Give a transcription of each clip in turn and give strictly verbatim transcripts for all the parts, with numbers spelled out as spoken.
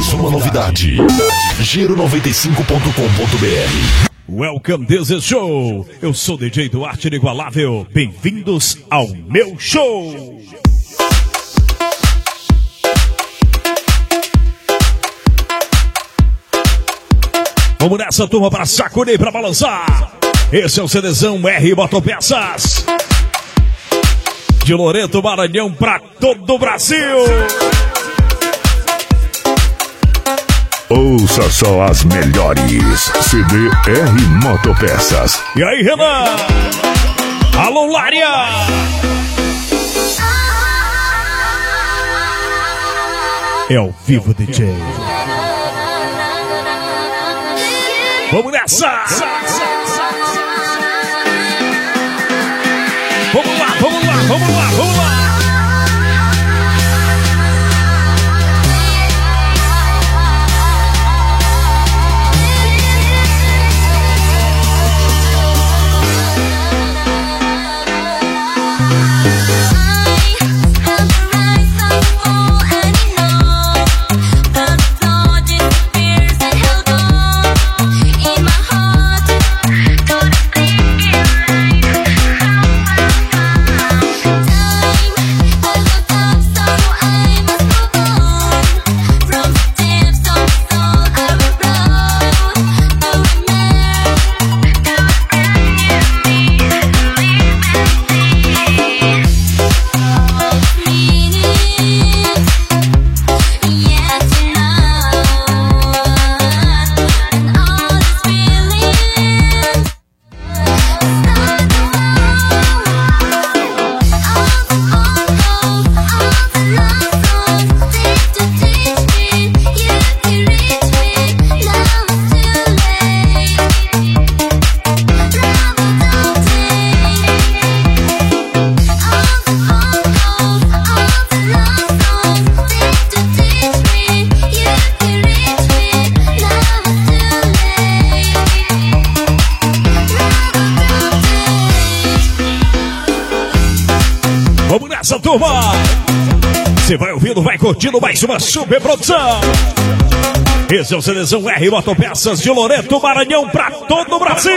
Mais uma novidade. Giro noventa e cinco ponto com ponto br. Welcome, this is show. Eu sou D J Duarte Inigualável. Bem-vindos ao meu show. Vamos nessa, turma, para sacudir, para balançar. Esse é o CDzão R Motopeças. De Loreto, Maranhão, para todo o Brasil. Ouça só as melhores. C D R Motopeças. E aí, Renan? Alô, Lária! É ao vivo, D J. Vamos nessa! Vamos lá, vamos lá, vamos lá, vamos lá! Turma, você vai ouvindo, vai curtindo mais uma super produção. Esse é o CDzão R Motopeças de Loreto, Maranhão, pra todo o Brasil.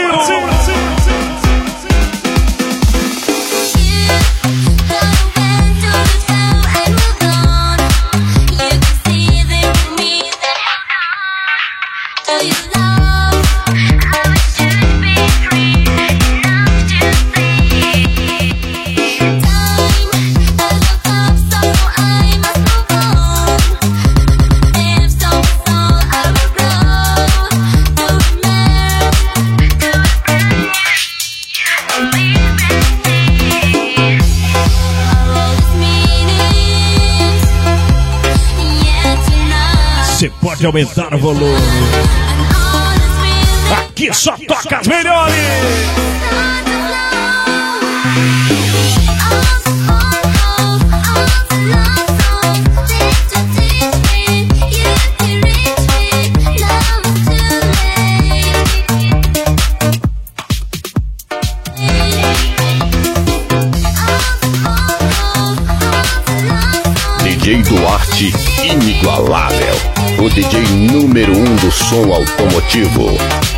Você pode aumentar o volume. Aqui só toca as melhores. D J Duarte Inigualável. O D J número um do som automotivo.